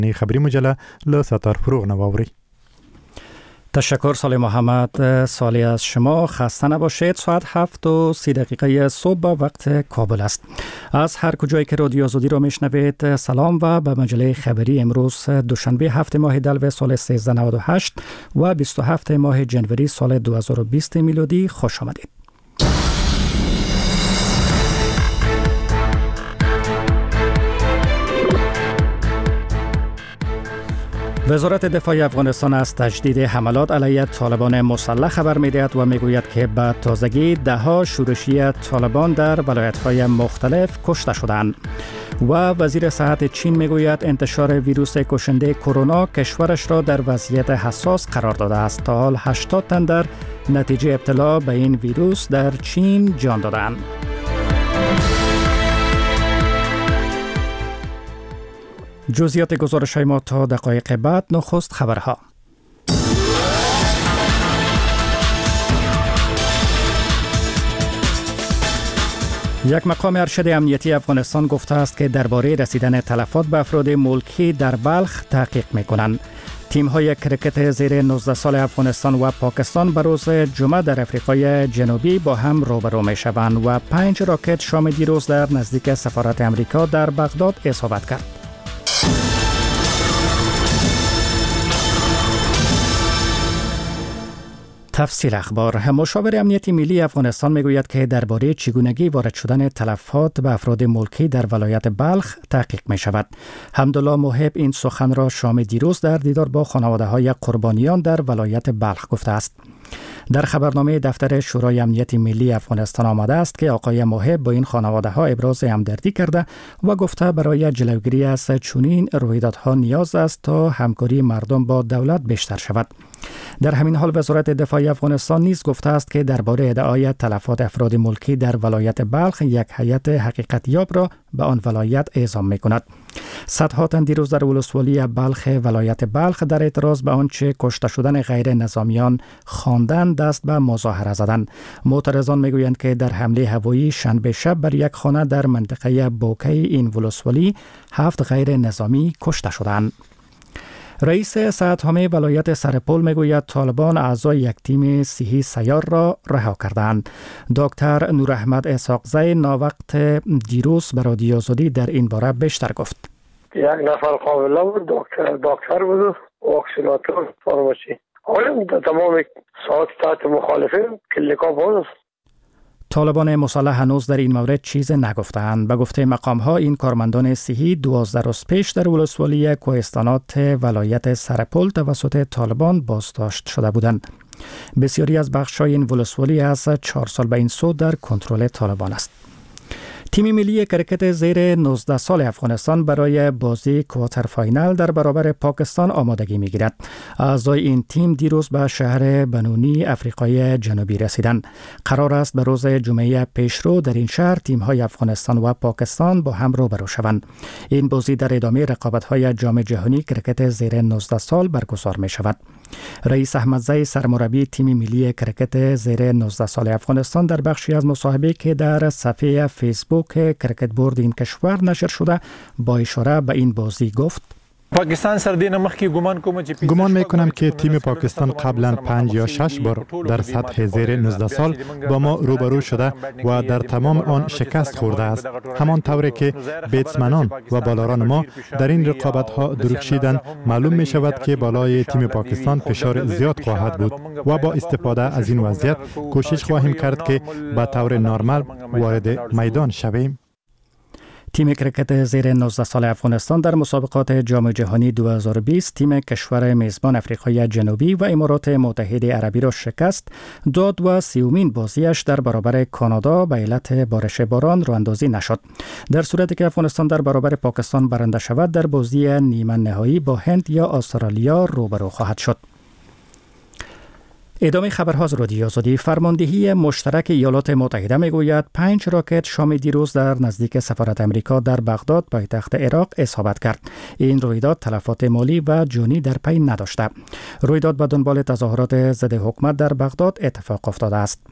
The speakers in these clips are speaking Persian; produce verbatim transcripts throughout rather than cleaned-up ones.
خبری مجله ل ستار فروغ نواوری. تشکر سالی محمد. سالی از شما، خسته نباشید. ساعت هفت و سی دقیقه صبح وقت کابل است. از هر کجایی که رادیو آزادی را میشنوید سلام و به مجله خبری امروز دوشنبه هفت ماه دلو سال سیزده نود و هشت و بیست و هفت ماه جنوری سال دو هزار و بیست میلادی خوش آمدید. وزارت دفاع افغانستان از تجدید حملات علیه طالبان مسلح خبر می‌دهد و میگوید که به تازگی ده‌ها شورشی طالبان در ولایت‌های مختلف کشته شدند. و وزیر صحت چین میگوید انتشار ویروس کشنده کرونا کشورش را در وضعیت حساس قرار داده است. تا حال هشتاد تن در نتیجه ابتلا به این ویروس در چین جان دادند. جزئیات گزارش های ما تا دقایق بعد. نخست خبرها. یک مقام ارشد امنیتی افغانستان گفته است که درباره رسیدن تلفات به افراد ملکی در بلخ تحقیق می‌کنند. تیم‌های کرکت زیر نوزده سال افغانستان و پاکستان به روز جمعه در افریقای جنوبی با هم روبرو می‌شوند و پنج راکت شام دیروز در نزدیک سفارت امریکا در بغداد اصابت کرد. تفصیل اخبار. مشاور امنیتی ملی افغانستان میگوید که درباره چگونگی وارد شدن تلفات به افراد ملکی در ولایت بلخ تحقیق می شود. حمدالله محب این سخن را شام دیروز در دیدار با خانواده های قربانیان در ولایت بلخ گفته است. در خبرنامه دفتر شورای امنیت ملی افغانستان آمده است که آقای محب با این خانواده ها ابراز همدردی کرده و گفته برای جلوگیری از چنین رویدادها نیاز است تا همکاری مردم با دولت بیشتر شود. در همین حال وزارت دفاع افغانستان نیز گفته است که درباره ادعای تلفات افراد ملکی در ولایت بلخ یک هیئت حقیقت یاب را به آن ولایت اعزام می‌کند. صدها تن دیروز در ولسوالی بلخ ولایت بلخ در اعتراض به آنچه کشته شدن غیر نظامیان خواندند دست به مظاهره زدند. معترضان میگویند که در حمله هوایی شنبه شب بر یک خانه در منطقه بوکی این ولسوالی هفت غیر نظامی کشته شدند. رئیس صحت‌حامل ولایت سرپل میگوید طالبان اعضای یک تیم صحی سیار را رها کردند. دکتر نور احمد اسحاقزی ناوقت دیروز به رادیو آزادی در این باره بیشتر گفت. یک نفر قابله بود، دکتر دکتر بود، واکسیناتور، فارماسی. حالا تمام ساعت تحت مخالفین کلیکا باز. طالبان مسلح هنوز در این مورد چیز نگفتند. به گفته مقام‌ها این کارمندان صحی دوازده روز پیش در ولسوالی کوهستانات ولایت سرپل توسط طالبان بازداشت شده بودند. بسیاری از بخش‌های این ولسوالی از چهار سال به این سو در کنترل طالبان است. تیم ملی کرکت زیر نوزده سال افغانستان برای بازی کوارتر فاینال در برابر پاکستان آمادگی می‌گیرد. اعضای این تیم دیروز به شهر بنونی افریقای جنوبی رسیدند. قرار است به روز جمعه پیشرو در این شهر تیم‌های افغانستان و پاکستان با هم روبرو شوند. این بازی در ادامه رقابت‌های جام جهانی کرکت زیر نوزده سال برگزار می‌شود. رئیس احمدزی سرمربی تیم ملی کرکت زیر نوزده سال افغانستان در بخشی از مصاحبه که در صفحه فیسبوک کرکت بورد این کشور نشر شده با اشاره به این بازی گفت: پاکستان سر دین مخکی گمان کوم چې گمان میکنم که تیم پاکستان قبلا پنج یا شش بار در سطح زیر نوزده سال با ما روبرو شده و در تمام آن شکست خورده است. همان طوری که بیتسمنان و بالاران ما در این رقابت ها درخشیدند، معلوم می شود که بالای تیم پاکستان فشار زیاد خواهد بود و با استفاده از این وضعیت کوشش خواهیم کرد که به طور نرمال وارد میدان شویم. تیم کرکت زیر نوزده سال افغانستان در مسابقات جام جهانی دو هزار و بیست تیم کشور میزبان افریقای جنوبی و امارات متحده عربی را شکست داد و سیومین بازیش در برابر کانادا به علت بارش باران راه‌اندازی نشد. در صورتی که افغانستان در برابر پاکستان برنده شود در بازی نیمه نهایی با هند یا استرالیا روبرو خواهد شد. ادامه خبرها از رادیو آزادی. فرماندهی مشترک ایالات متحده میگوید پنج راکت شام دیروز در نزدیک سفارت امریکا در بغداد پایتخت عراق اصابت کرد. این رویداد تلفات مالی و جانی در پی نداشته. رویداد به دنبال تظاهرات ضد حکومت در بغداد اتفاق افتاده است.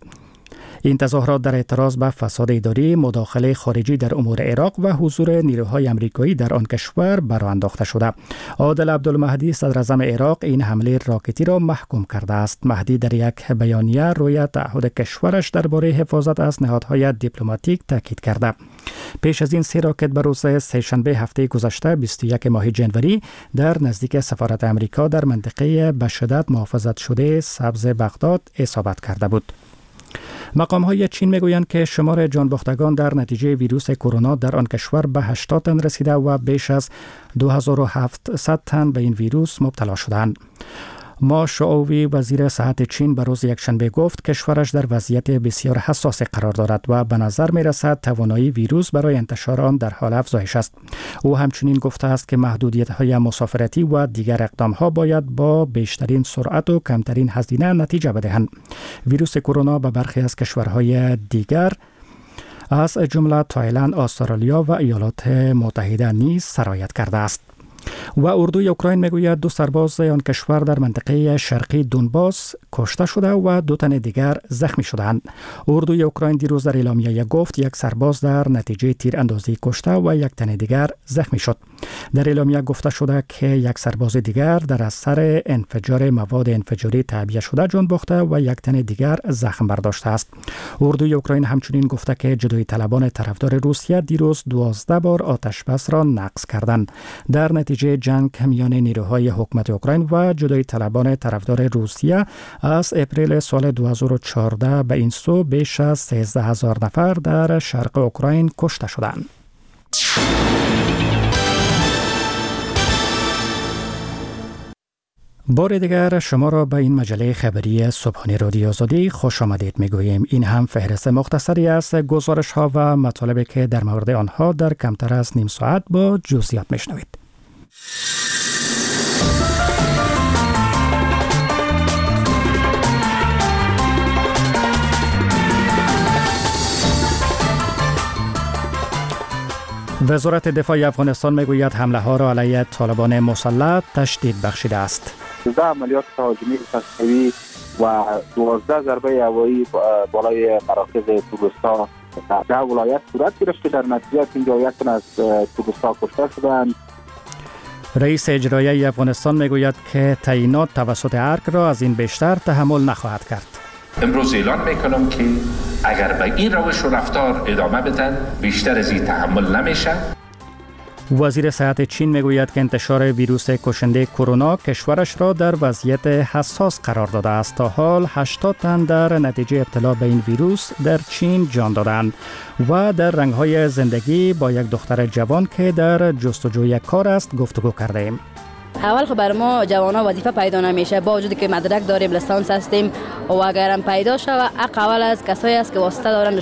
این تظاهرات در اعتراض به فساد اداری، مداخله خارجی در امور عراق و حضور نیروهای آمریکایی در آن کشور برآ انداخته شده. عادل عبدالمهدی صدر اعظم عراق این حمله راکتی را محکوم کرده است. مهدی در یک بیانیه روی تعهد کشورش درباره حفاظت از نهادهای دیپلماتیک تاکید کرده. پیش از این سه راکت به روز سه‌شنبه هفته گذشته بیست و یکم ماه جنوری در نزدیک سفارت آمریکا در منطقه به شدت محافظت شده سبز بغداد اصابت کرده بود. مقام های چین میگویند که شمار جانباختگان در نتیجه ویروس کرونا در آن کشور به هشتاد تن رسیده و بیش از دو هزار و هفتصد تن به این ویروس مبتلا شدند. ما شعوی وزیر صحت چین به روز یکشنبه گفت کشورش در وضعیت بسیار حساس قرار دارد و به نظر می رسد توانایی ویروس برای انتشار آن در حال افزایش است. او همچنین گفته است که محدودیت های مسافرتی و دیگر اقدام ها باید با بیشترین سرعت و کمترین هزینه نتیجه بدهند. ویروس کرونا به برخی از کشورهای دیگر از جمله تایلند، استرالیا و ایالات متحده نیز سرایت کرده است. و اردوی اوکراین میگوید دو سرباز آن کشور در منطقه شرقی دونباس کشته شده و دو تن دیگر زخمی شدند. اردوی اوکراین دیروز در اعلامیه گفت یک سرباز در نتیجه تیراندازی کشته و یک تن دیگر زخمی شد. در اعلامیه گفته شده که یک سرباز دیگر در اثر انفجار مواد انفجاری تعبیه شده جان باخته و یک تن دیگر زخم برداشته است. اردوی اوکراین همچنین گفته که جدایی طلبان طرفدار روسیه دیروز دوازده بار آتش بس را نقض کردند. در نتیجه جنگ میان نیروهای حکومت اوکراین و جدایی طلبان طرفدار روسیه از اپریل سال دو هزار و چهارده به این سو بیش از سیزده هزار نفر در شرق اوکراین کشته شدند. بار دیگر شما را به این مجله خبری صبحانه رادیو آزادی خوش آمدید میگوییم. این هم فهرست مختصری است گزارش ها و مطالبی که در مورد آنها در کمتر از نیم ساعت با جزئیات میشنوید. وزارت دفاع افغانستان میگوید حمله ها را علیه طالبان مسلح تشدید بخشیده است. سیزده عملیات تهاجمی تصویری و دوازده ضربه هوایی بالای مراکز توگوستا در ده ولایت صورت گرفت که در نتیجه پنجاه و یک تن از توگوستا کشته شدند. رئیس اجرایی افغانستان میگوید که تعیینات توسط ارگ را از این بیشتر تحمل نخواهد کرد. امروز اعلان میکنم که اگر به این روش و رفتار ادامه بدن بیشتر از این تحمل نمیشه. وزیر صحت چین میگوید که انتشار ویروس کشنده کرونا کشورش را در وضعیت حساس قرار داده است. تا حال هشتاد تن در نتیجه ابتلا به این ویروس در چین جان دادند. و در رنگ‌های زندگی با یک دختر جوان که در جستجوی کار است گفتگو کرده ایم. اول خب بر ما جوانا وظیفه پیدا نمیشه با وجودی که مدرک داریم، لیسانس هستیم و اگرم پیدا شود اقل از کسایی است که واسطه دارن.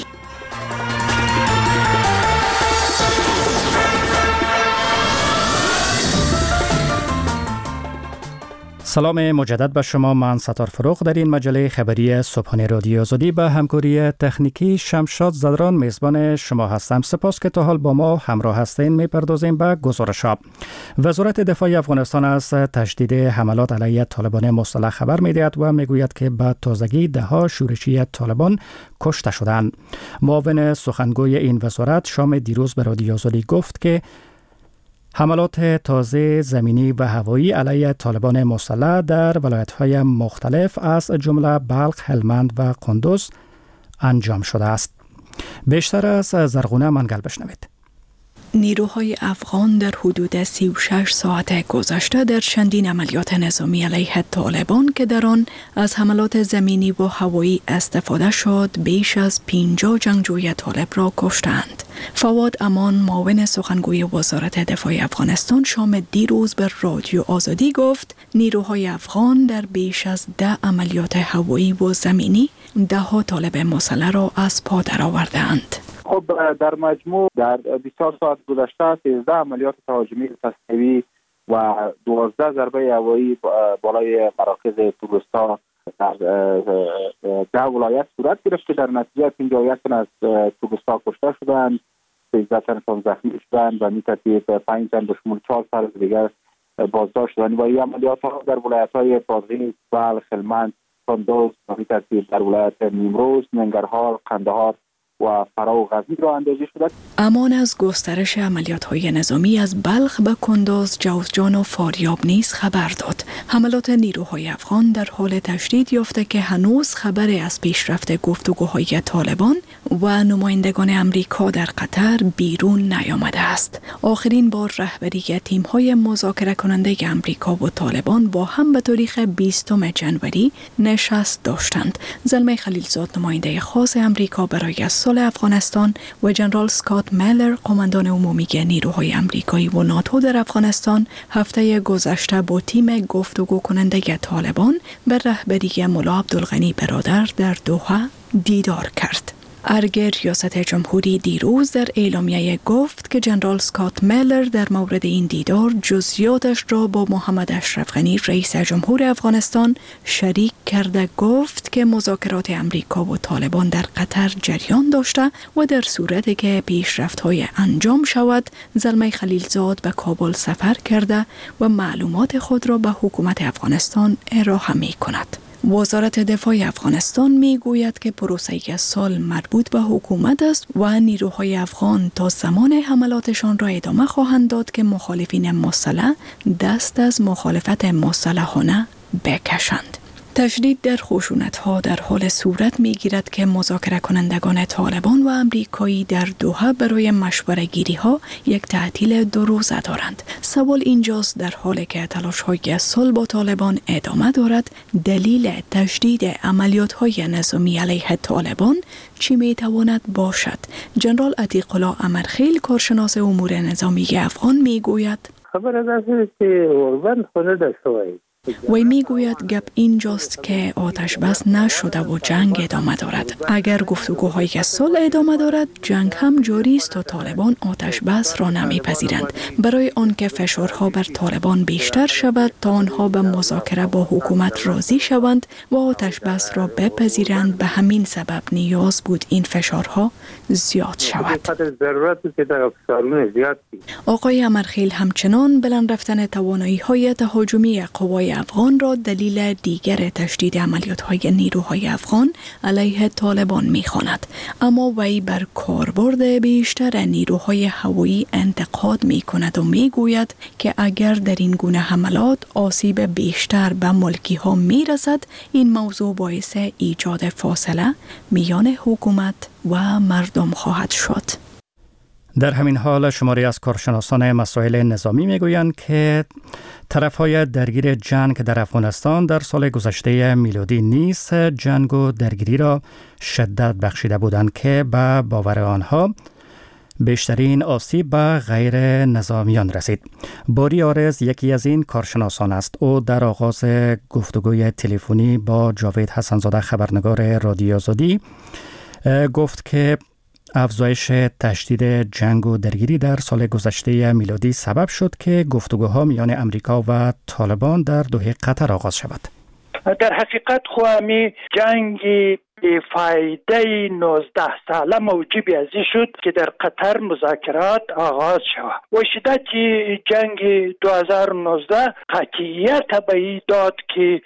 سلام مجدد به شما. من ستار فروغ در این مجله خبری صبحانه رادیو آزادی به همکاری تکنیکی شمشاد زدران میزبان شما هستم. سپاس که تا حال با ما همراه هستین. میپردازیم به گزارش‌ها. وزارت دفاع افغانستان از تشدید حملات علیه طالبان مسلح خبر می‌دهد و میگوید که به تازگی ده‌ها شورشی طالبان کشته شدند. معاون سخنگوی این وزارت شام دیروز به رادیو آزادی گفت که حملات تازه زمینی و هوایی علیه طالبان مسلح در ولایت‌های مختلف از جمله بلخ، هلمند و قندوز انجام شده است. بیشتر از زرغونه منگل بشنوید. نیروهای افغان در حدود سی و شش ساعت گذشته در چندین عملیات نظامی علیه طالبان که در آن از حملات زمینی و هوایی استفاده شد بیش از پنجاه جنگجوی طالب را کشتند. فواد امان معاون سخنگوی وزارت دفاع افغانستان شام دیروز به رادیو آزادی گفت نیروهای افغان در بیش از ده عملیات هوایی و زمینی ده ها طالب مسلح را از پا درآوردند. خب در مجموع در بیست و چهار ساعت گذشته سیزده عملیات تهاجمی تصویری و دوازده ضربه هوایی بالای مراکز توگوستا در ده ولایت صورت گرفت که در نتیجه پنجاه و یک تن از توگوستا کشته شدند، سیزده تن زخمی شدند و می‌ترتیب پنج تن به شمول چهار فرد دیگر بازداشت شدند. و این عملیات ها در ولایت‌های بادغیس، بلخ، هلمند کندوز به ترتیب در ولایت نیمروز، ننگرهار، قندهار و فرا و غزنی را اندازی شده. امان از گسترش عملیات‌های نظامی از بلخ به کندوز، جوزجان و فاریاب نیز خبر داد. حملات نیروهای افغان در حال تشدید یافته که هنوز خبری از پیشرفت گفتگوهای طالبان و نمایندگان امریکا در قطر بیرون نیامده است. آخرین بار رهبری تیم‌های مذاکره کننده امریکا و طالبان با هم به تاریخ بیستم ژانویه نشست داشتند. زلمه خلیلزاد نماینده خاص امریکا برای صلح افغانستان و جنرال اسکات میلر قماندان عمومی نیروهای امریکایی و ناتو در افغانستان هفته گذشته با تیم گفتگو کننده طالبان به رهبری ملا عبدالغنی برادر در دوحه دیدار کرد. ارگ ریاست جمهوری دیروز در اعلامیه گفت که جنرال اسکات میلر در مورد این دیدار جزئیاتش را با محمد اشرف غنی رئیس جمهور افغانستان شریک کرده. گفت که مذاکرات امریکا و طالبان در قطر جریان داشته و در صورتی که پیشرفت‌های انجام شود زلمه خلیلزاد به کابل سفر کرده و معلومات خود را به حکومت افغانستان ارائه می‌کند. وزارت دفاع افغانستان می گوید که پروسه صلح مربوط به حکومت است و نیروهای افغان تا زمان حملاتشان را ادامه خواهند داد که مخالفین مسلح دست از مخالفت مسلحانه بکشند. تشدید در خشونت‌ها در حال صورت می‌گیرد که مذاکره کنندگان طالبان و امریکایی در دوحه برای مشورت گیری‌ها یک تعطیل دو روزه دارند. سوال اینجاست در حالی که تلاش‌های صلح با طالبان ادامه دارد، دلیل تشدید عملیات‌های نظامی علیه طالبان چی می‌تواند باشد؟ جنرال عتیق الله امرخیل کارشناس امور نظامی افغان می‌گوید خبر از این که اوربند خونه داشته وی می گوید گپ اینجاست که آتش بس نشده و جنگ ادامه دارد. اگر گفتگوهای صلح ادامه دارد جنگ هم جاری است و طالبان آتش بس را نمیپذیرند. برای آنکه فشارها بر طالبان بیشتر شود تا آنها به مذاکره با حکومت راضی شوند و آتش بس را بپذیرند، به همین سبب نیاز بود این فشارها زیاد شود. آقای امرخیل همچنان بلند رفتن توانایی های تهاجمی قوای افغان را دلیل دیگر تشدید عملیات‌های نیروهای افغان علیه طالبان می‌خواند، اما وی بر کاربرد بیشتر نیروهای هوایی انتقاد می‌کند و می‌گوید که اگر در این گونه حملات آسیب بیشتر به ملکی‌ها می‌رسد، این موضوع باعث ایجاد فاصله میان حکومت و مردم خواهد شد. در همین حال شماری از کارشناسان مسائل نظامی میگویند که طرف‌های درگیر جنگ در افغانستان در سال گذشته میلادی نیز جنگ و درگیری را شدت بخشیده بودند که به باور آنها بیشترین آسیب به غیر نظامیان رسید. باری آرز یکی از این کارشناسان است. او در آغاز گفتگوی تلفنی با جاوید حسنزاده خبرنگار رادیو آزادی گفت که افزایش تشدید جنگ و درگیری در سال گذشته میلادی سبب شد که گفتگوها میان امریکا و طالبان در دوحه قطر آغاز شود. در حقیقت خواهمی جنگی فایده نوزده ساله موجب از این شد که در قطر مذاکرات آغاز شود و شدت جنگ دو هزار و نوزده قطعیت به این داد که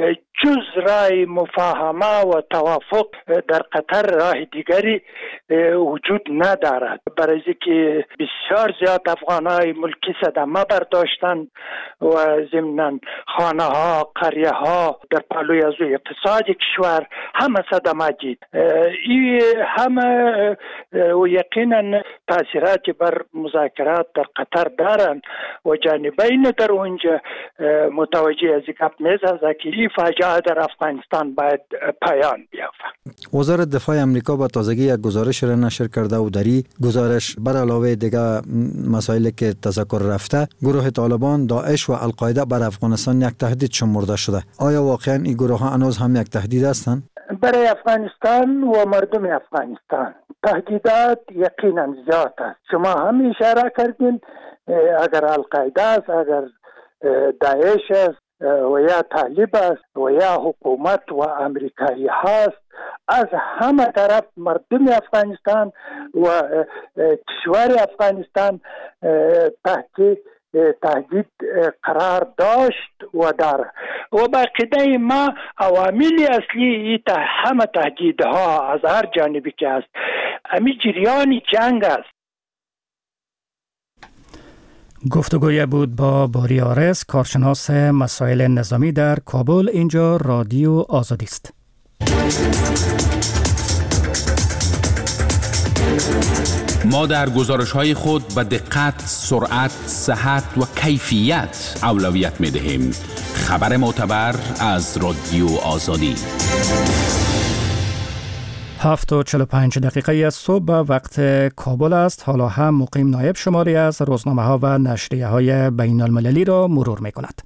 جز رای مفاهمه و توافق در قطر راه دیگری وجود ندارد. برای که بسیار زیاد افغانای ملکی صدمه برداشتند و ضمناً خانه ها، قریه ها در پهلوی از اقتصاد کشور همه صدمه دید. این همه و یقینا تاثیرات بر مذاکرات در قطر دارند و جانبین در اونجا متوجه از گپ می‌سازد که این فاجعه در افغانستان باید پایان بیافت. وزارت دفاع امریکا با تازگی یک گزارش را نشر کرده و در این گزارش بر علاوه دیگر مسائلی که تذکر رفته، گروه طالبان، داعش و القاعده بر افغانستان یک تهدید شمرده شده. آیا واقعا این گروه ها هنوز هم یک تهدید هستند؟ برای افغانستان و مردم افغانستان تهدیدات یقینا زیاد است. شما هم اشاره کردین اگر القاعده است، اگر داعش است و یا طالب است و یا حکومت و امریکایی هست، از همه طرف مردم افغانستان و کشور افغانستان تحت تهدید قرار داشت و داره و به عقیده ما عوامل اصلی همه تهدیدها از هر جانبی که است همین جریان جنگ است. گفتگوی بود با باری آرس، کارشناس مسائل نظامی در کابل. اینجا رادیو آزادی است. ما در گزارش‌های خود به دقت، سرعت، صحت و کیفیت اولویت می‌دهیم. خبر معتبر از رادیو آزادی. هفت و چهل و پنج دقیقه از صبح وقت کابل است. حالا هم مقیم نایب شماری از روزنامه‌ها و نشریه‌های بین‌المللی را مرور می‌کند.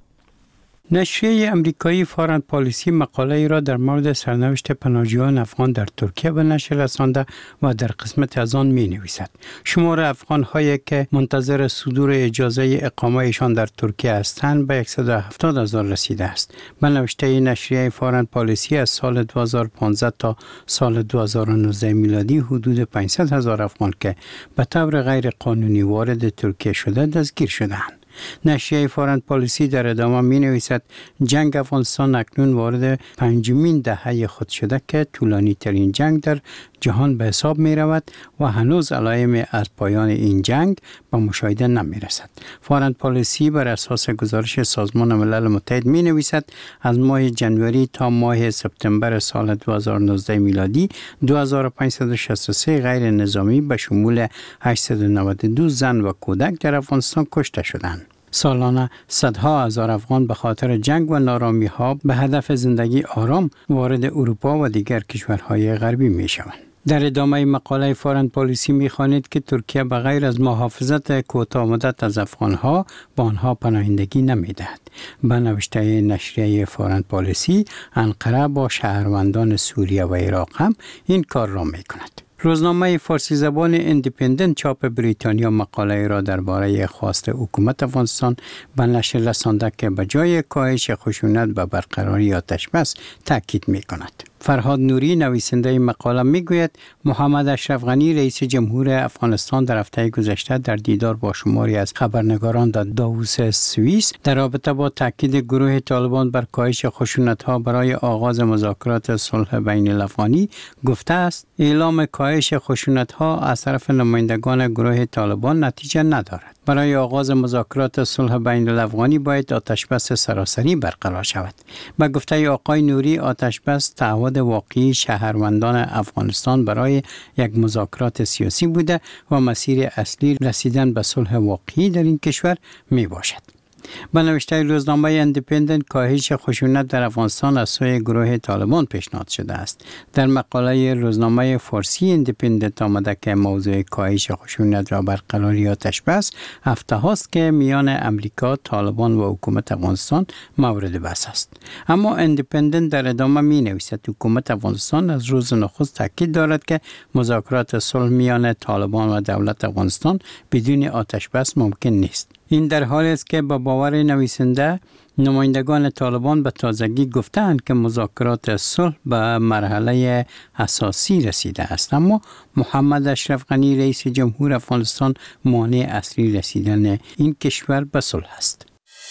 نشریه امریکایی فارن پالیسی مقاله را در مورد سرنوشت پناهجویان افغان در ترکیه به نشر رسانده و در قسمت از آن می نویسد شمار افغان هایی که منتظر صدور اجازه اقامه ایشان در ترکیه هستند به صد و هفتاد هزار رسیده است. به نوشته نشریه فارن پالیسی از سال دو هزار و پانزده تا سال دو هزار و نوزده میلادی حدود پانصد هزار افغان که به طور غیر قانونی وارد ترکیه شده دستگیر شدند. نشریه فارن پالیسی در ادامه می نویسد جنگ افغانستان اکنون وارد پنجمین دهه خود شده که طولانی ترین جنگ در جهان به حساب می رود و هنوز علائم از پایان این جنگ به مشاهده نمی رسد. فارن پالیسی بر اساس گزارش سازمان ملل متحد می نویسد از ماه جنوری تا ماه سپتامبر سال دو هزار و نوزده میلادی دو هزار و پانصد و شصت و سه غیر نظامی به شمول هشتصد و نود و دو زن و کودک در افغانستان کشته شدند. سالانه صدها هزار افغان به خاطر جنگ و نارامی ها به هدف زندگی آرام وارد اروپا و دیگر کشورهای غربی می شوند. در ادامه مقاله فارن پالیسی می خوانید که ترکیه به غیر از محافظت کوتاه مدت از افغانها به آنها پناهندگی نمی دهد. به نوشته نشریه فارن پالیسی انقره با شهروندان سوریه و عراق هم این کار را می کند. روزنامه فارسی زبان ایندیپندنت چاپ بریتانیا مقاله را درباره خواست حکومت افغانستان به نشر رسانده که به جای کاهش خشونت به برقراری آتش بس تاکید می کند. فرهاد نوری نویسنده مقاله می گوید محمد اشرف غنی رئیس جمهور افغانستان در هفته گذشته در دیدار با شماری از خبرنگاران در داووس سوئیس در رابطه با تاکید گروه طالبان بر کاهش خشونت‌ها برای آغاز مذاکرات صلح بین الافغانی گفته است اعلام کاهش خشونت‌ها از طرف نمایندگان گروه طالبان نتیجه ندارد. برای آغاز مذاکرات صلح بین الافغانی باید آتشبس سراسری برقرار شود. به گفته آقای نوری آتشبس تعهد واقعی شهروندان افغانستان برای یک مذاکرات سیاسی بوده و مسیر اصلی رسیدن به صلح واقعی در این کشور می باشد. به نوشته روزنامه ایندیپندنت کاهش خشونت در افغانستان از سوی گروه طالبان پیشنهاد شده است. در مقاله روزنامه فارسی ایندیپندنت آمده که موضوع کاهش خشونت را برقراری آتش بس هفته هاست که میان امریکا، طالبان و حکومت افغانستان مورد بحث است. اما ایندیپندنت در ادامه می نویسد حکومت افغانستان از روز نخست تاکید دارد که مذاکرات صلح میان طالبان و دولت افغانستان بدون آتش بس ممکن نیست. این در حالی است که با باور نویسنده نمایندگان طالبان به تازگی گفتند که مذاکرات صلح به مرحله اساسی رسیده است، اما محمد اشرف غنی رئیس جمهور افغانستان مانع اصلی رسیدن این کشور به صلح است.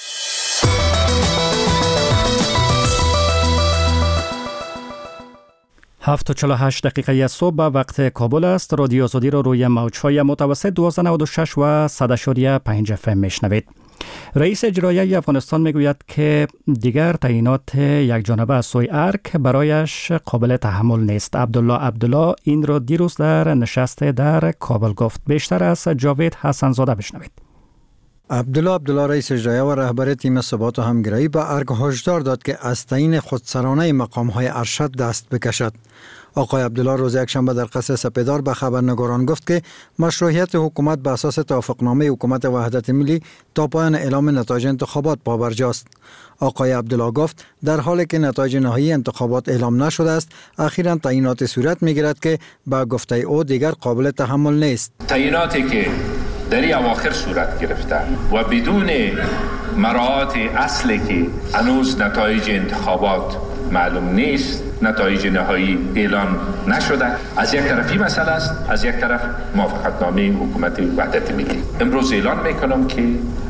هفت و چهل و هشت دقیقه از صبح وقت کابل است. رادیو آزادی را روی موج‌های متوسط دویست و نود و شش و صد و پنج اف ام میشنوید. رئیس اجرایی افغانستان میگوید که دیگر تعیینات یک جانبه از سوی ارک برایش قابل تحمل نیست. عبدالله عبدالله این را دیروز در نشست در کابل گفت. بیشتر از جاوید حسن زاده بشنوید. عبدالله عبدالله رئیس اجرایی و رهبر تیم ثبات و همگرایی به ارگ هشدار داد که از تعیین خودسرانه مقام‌های ارشد دست بکشد. آقای عبدالله روز یکشنبه در قصر سپیدار به خبرنگاران گفت که مشروعیت حکومت به اساس توافقنامه حکومت وحدت ملی تا پایان اعلام نتایج انتخابات پابرجاست. آقای عبدالله گفت در حالی که نتایج نهایی انتخابات اعلام نشده است، اخیراً تعیینات صورت می‌گیرد که به گفته او دیگر قابل تحمل نیست. تعییناتی که در این اواخر صورت گرفته و بدون مراعات اصلی که هنوز نتایج انتخابات معلوم نیست، نتایج نهایی اعلان نشده، از یک طرفی مسئله است، از یک طرف موافقتنامه حکومت وحدت ملی. امروز اعلان میکنم که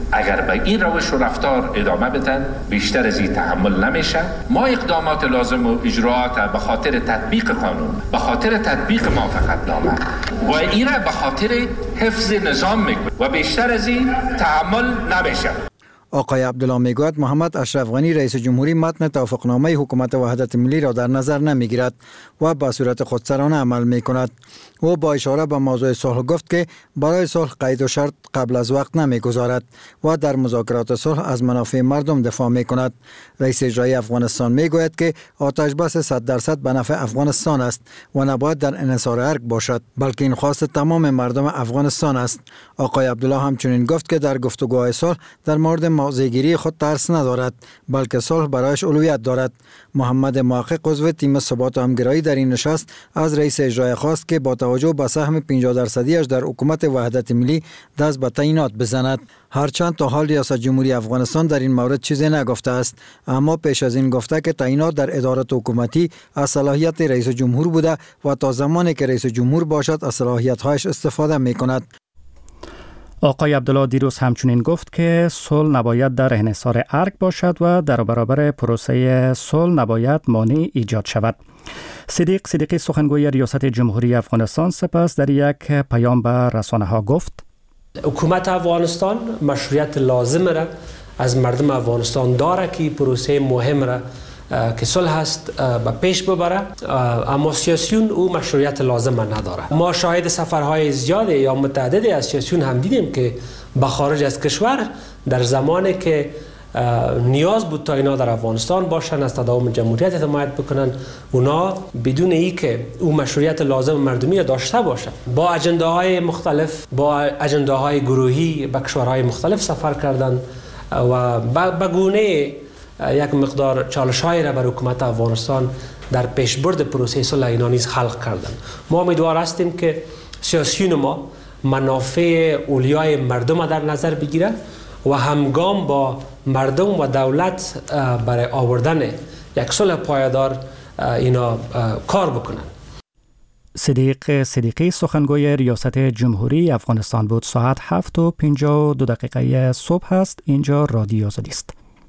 اگر به این روش و رفتار ادامه بدن بیشتر از این تحمل نمیشه. ما اقدامات لازم و اجراعات به خاطر تطبیق قانون، به خاطر تطبیق موافقتنامه و این را به خاطر حفظ نظام میکنیم و بیشتر از این تحمل نمیشه. آقای عبدالله میگوید محمد اشرف غنی رئیس جمهوری متن توافقنامه حکومت وحدت ملی را در نظر نمیگیرد و به صورت خودسرانه عمل میکند. او با اشاره به موضوع صلح گفت که برای صلح قید و شرط قبل از وقت نمیگذارد و در مذاکرات صلح از منافع مردم دفاع میکند. رئیس اجرایی افغانستان میگوید که آتش بس صد درصد به نفع افغانستان است و نباید در انحصار ارگ باشد، بلکه این خواست تمام مردم افغانستان است. آقای عبدالله همچنین گفت که در گفتگوهای صلح در مورد موضع‌گیری خود ترس ندارد، بلکه صلح برایش اولویت دارد. محمد محقق عضو تیم ثبات و همگرایی در این نشست از رئیس اجرایی خواست که با توجه به سهم پنجاه درصدیش در حکومت وحدت ملی دست به تعیینات بزند. هرچند تا حال ریاست جمهوری افغانستان در این مورد چیزی نگفته است، اما پیش از این گفته که تعیینات در ادارات حکومتی از صلاحیت رئیس جمهور بوده و تا زمانی که رئیس جمهور باشد از صلاحیت‌هایش استفاده می‌کند. آقای عبدالله دیروز همچنین گفت که صلح نباید در انحصار ارگ باشد و در برابر پروسه صلح نباید مانع ایجاد شود. صدیق صدیقی سخنگوی ریاست جمهوری افغانستان سپس در یک پیام به رسانه ها گفت حکومت افغانستان مشروعیت لازم را از مردم افغانستان داره که پروسه مهم را که صلح است به پیش ببره، اما سیاسیون او مشروعیت لازم نداره. ما شاهد سفرهای زیاده یا متعددی از سیاسیون هم دیدیم که به خارج از کشور در زمانی که نیاز بود تا اینا در افغانستان باشن از تداوم جمهوریت حمایت بکنن، اونا بدون ای که او مشروعیت لازم مردمی داشته باشن با اجنداهای مختلف، با اجنداهای گروهی به کشورهای مختلف سفر کردن و به گونه یک مقدار چالش‌هایی را بر حکومت افغانستان در پیشبرد پروسه صلح اینا نیز خلق کردن. ما امیدوار هستیم که سیاسیون ما منافع اولیای مردم در نظر بگیره و همگام با مردم و دولت برای آوردن یک صلح پایدار اینا کار بکنن. صدیق صدیقی سخنگوی ریاست جمهوری افغانستان بود. ساعت هفت و پنجاه و دو دقیقه صبح است. اینجا رادیو آزادی است.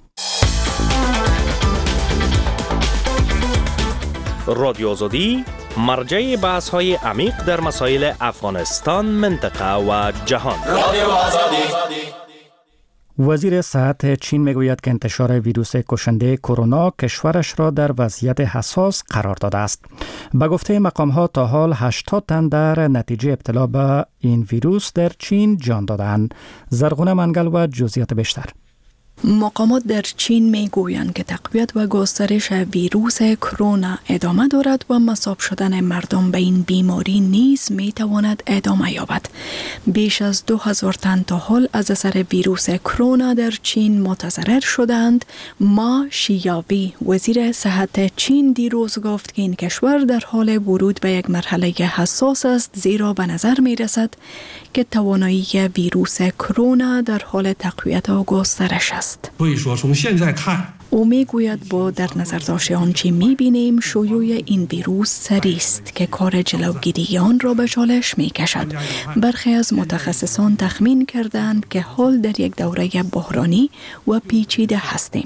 رادیو آزادی مرجع بحث های عمیق در مسائل افغانستان، منطقه و جهان. رادیو آزادی. وزیر صحت چین میگوید که انتشار ویروس کشنده کرونا کشورش را در وضعیت حساس قرار داده است. به گفته مقام‌ها تا حال هشتاد تن در نتیجه ابتلا به این ویروس در چین جان دادند. زرغونه منگل و جزئیات بیشتر. مقامات در چین می گویند که تقویت و گسترش ویروس کرونا ادامه دارد و مصاب شدن مردم به این بیماری نیز می تواند ادامه یابد. بیش از دو هزار تن تا حال از اثر ویروس کرونا در چین متضرر شدند. ما شیاوی وزیر صحت چین دیروز گفت که این کشور در حال ورود به یک مرحله حساس است، زیرا به نظر می رسد که توانایی ویروس کرونا در حال تقویت و گسترش است. او می گوید با در نظر داشت آنچه می بینیم شیوع این ویروس سریع است که کار جلوگیری آن را به چالش می کشد. برخی از متخصصان تخمین کردند که حال در یک دوره بحرانی و پیچیده هستیم.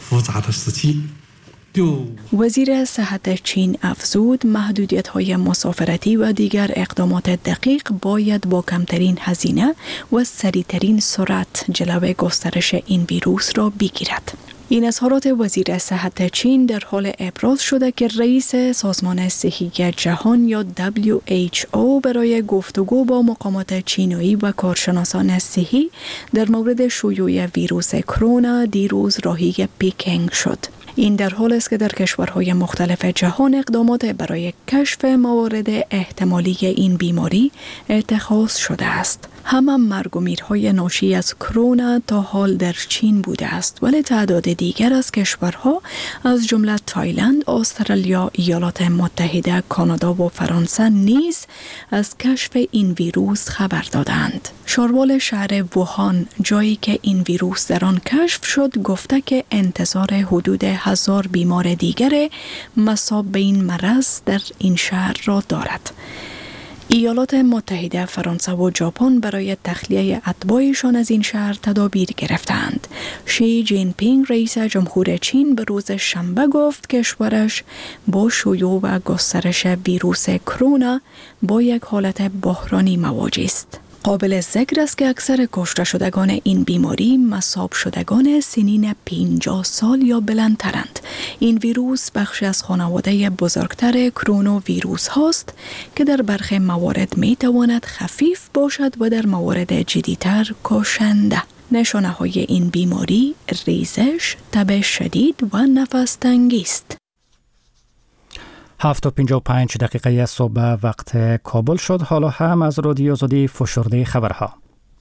وزیر صحت چین افزود محدودیت های مسافرتی و دیگر اقدامات دقیق باید با کمترین هزینه و سریعترین سرعت جلوی گسترش این ویروس را بگیرد. این اظهارات وزیر صحت چین در حال ابراز شده که رئیس سازمان صحی جهان یا دبلیو ایچ او برای گفتگو با مقامات چینی و کارشناسان صحی در مورد شیوع ویروس کرونا دیروز راهی پکینگ شد. این در حال است که در کشورهای مختلف جهان اقدامات برای کشف موارد احتمالی این بیماری اتخاذ شده است. همه مرگ و میرهای ناشی از کرونا تا حال در چین بوده است، ولی تعداد دیگر از کشورها از جمله تایلند، استرالیا، ایالات متحده، کانادا و فرانسه نیز از کشف این ویروس خبر دادند. شاروال شهر ووهان، جایی که این ویروس در آن کشف شد، گفته که انتظار حدود هزار بیمار دیگر مصاب به این مرض در این شهر را دارد. ایالات متحده، فرانسه و ژاپن برای تخلیه اتباعشان از این شهر تدابیر گرفتند. شی جین پینگ رئیس جمهور چین به روز شنبه گفت کشورش با شیوع و گسترش ویروس کرونا با یک حالت بحرانی مواجه است. قابل ذکر است که اکثر کشته شدگان این بیماری مصاب شدگان سنین پنجاه سال یا بلندترند. این ویروس بخشی از خانواده بزرگتر کرونو ویروس هاست که در برخی موارد می تواند خفیف باشد و در موارد جدیتر کشنده. نشانه های این بیماری ریزش، تب شدید و نفس تنگی است. هفت و پنجاه و پنج دقیقه صبح وقت کابل شد. حالا هم از رادیو آزادی فشرده خبرها.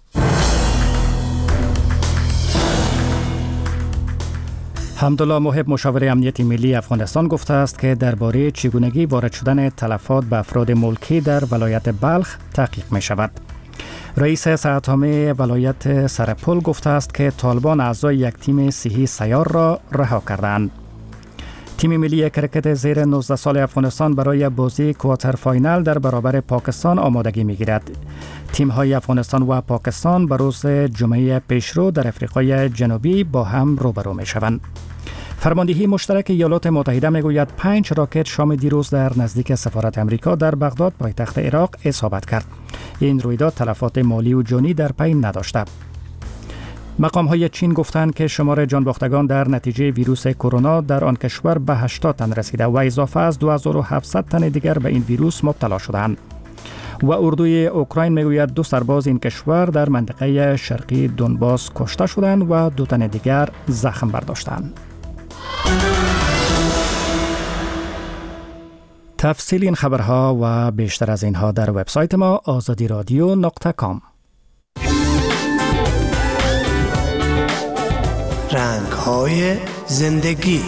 حمدالله محب مشاور امنیت ملی افغانستان گفته است که درباره چگونگی وارد شدن تلفات به افراد ملکی در ولایت بلخ تحقیق می شود. رئیس صحت‌عامه ولایت سرپل گفته است که طالبان اعضای یک تیم صحی سیار را رها کردند. تیم ملی کرکت زیر نوزده سال افغانستان برای بازی کوارتر فاینال در برابر پاکستان آمادگی می‌گیرد. تیم‌های افغانستان و پاکستان به روز جمعه پیشرو در افریقای جنوبی با هم روبرو می‌شوند. فرماندهی مشترک ایالات متحده میگوید پنج راکت شام دیروز در نزدیک سفارت امریکا در بغداد پایتخت عراق اصابت کرد. این رویداد تلفات مالی و جانی در پی نداشته. مقام‌های چین گفتند که شمار جانباختگان در نتیجه ویروس کرونا در آن کشور به هشتاد تن رسیده و اضافه از دو هزار و هفتصد تن دیگر به این ویروس مبتلا شدند. و اردوی اوکراین میگوید دو سرباز این کشور در منطقه شرقی دونباس کشته شدند و دو تن دیگر زخم برداشتند. تفصیل این خبرها و بیشتر از اینها در وبسایت ما آزادی رادیو نقطه کام. رنگ‌های زندگی.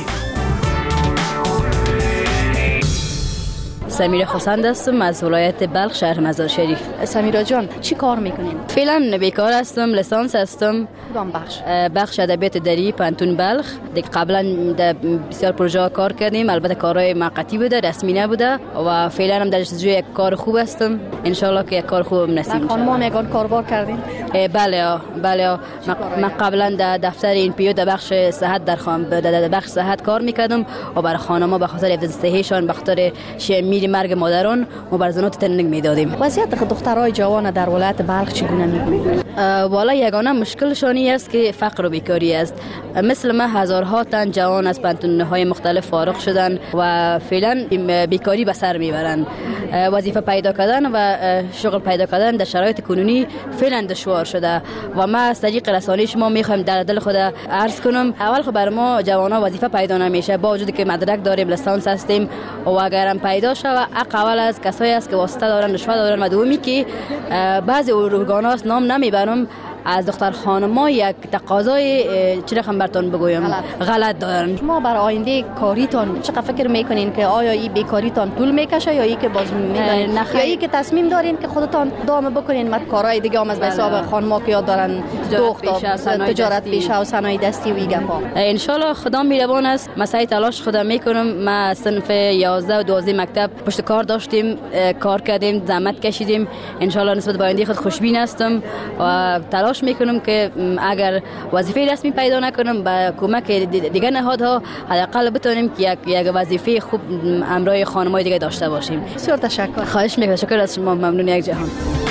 سمیرا خسند هستم از ولایت بلخ شهر مزار شریف. سمیرا جان چی کار میکنین؟ فعلا بیکار هستم، لیسانس هستم. کدام بخش؟ بخش ادبیات دری پانتون بلخ. دیگه قبلا در بسیار پروژه کار کردیم، البته کارهای موقتی بوده، رسمی نبوده و فعلا هم در جستجوی یک کار خوب هستم. ان شاء الله که یک کار خوب نصیب میشه. خانم میگن کاربار کردین؟ بله بله من قبلا در دفتر این پیو در بخش صحت در خان در بخش صحت کار میکردم و برای خانم‌ها به خاطر حفظ صحیشان به خاطر میری مرگ مادران مبارزات تنگ میدادیم. وضعیت دخترای جوان در ولایت بلخ چگونه میبینید؟ والا یگانه مشکلشانی است که فقر و بیکاری است. مثل ما هزارها تن جوان از پانتون‌های مختلف فارغ شدن و فعلا بیکاری به سر میبرند. وظیفه پیدا کردن و شغل پیدا کردن در شرایط کنونی فعلا دشوار شده و ما از طریق رسانه شما میخوایم در دل خود عرض کنم اول خب بر ما جوانا وظیفه پیدا نمیشه با وجودی که مدرک داریم، لیسانس هستیم و اگرم پیدا شود اقوال از کسایی است که واسطه دارن، رشوه دارن و دومی که بعضی ارگان‌ها نام نمیبرم از دختر خانم‌ها یک تقاضای چه رقم براتون بگویم غلط. غلط دارن. شما بر آینده کاریتون چقدر فکر میکنین که آیا این بیکاریتون طول میکشه یا ای که باز میدونین یا ای که تصمیم دارین که خودتون ادامه بکنین مت کارهای دیگه هم از به حساب خانم‌ها که یاد دارن دختر تجارت پیشه و صنایع دستی و این گپا ان شاء الله خدا مهربان است. من سعی تلاش خودم میکنم. ما صنف یازده و دوازده مکتب پشت کار داشتیم، کار کردیم، زحمت کشیدیم. ان شاء الله نسبت به آینده خود خوشبین هستم و تلاش میکنم که اگر وظیفه رسمی پیدا نکنم با کمک دیگر نهادها حداقل بتونیم که یک یک وظیفه خوب همراه خانم‌های دیگه داشته باشیم. بسیار تشکر. خواهش میکنم. تشکر از شما. ممنون. یک جهان.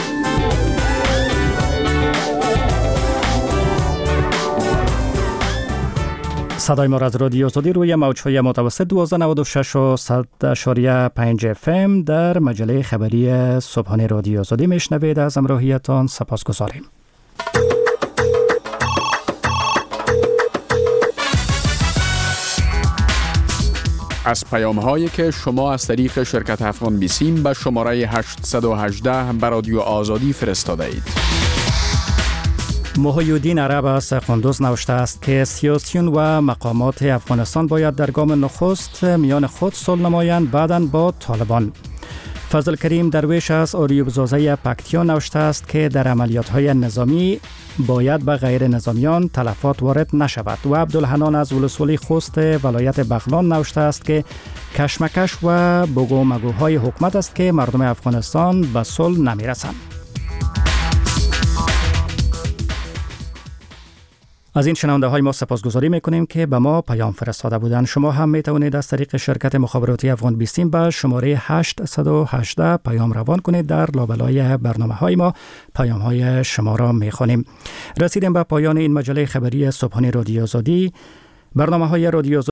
صدای ما از رادیو آزادی روی موج‌های متوسط دوازده نود و شش و صد اشاریه پنج اف ام در مجله خبری صبحانه رادیو آزادی میشنوید. از همراهیتان سپاسگزاریم. از پیام‌هایی که شما از طریق شرکت افغان بیسیم به شماره هشتصد و هجده به رادیو آزادی فرستاده اید. محی‌الدین عرب از قندوز نوشته است که سیاسیون و مقامات افغانستان باید در گام نخست میان خود صلح نمایند، بعداً با طالبان. فضل کریم درویش از آریوبزازه پکتیا نوشته است که در عملیات های نظامی باید به غیر نظامیان تلفات وارد نشود. و عبدالحنان از ولسوالی خوست ولایت بغلان نوشته است که کشمکش و بگو مگوهای حکومت است که مردم افغانستان به صلح نمیرسند. از این شنونده های ما سپاسگزاری میکنیم که به ما پیام فرستاده بودند. شما هم میتوانید از طریق شرکت مخابراتی افغان بیستیم به شماره هشت یک هشت پیام روان کنید. در لابلای برنامه های ما پیام های شما را میخوانیم. رسیدیم به پایان این مجله خبری صبحانه رادیو آزادی. برنامه های رادیو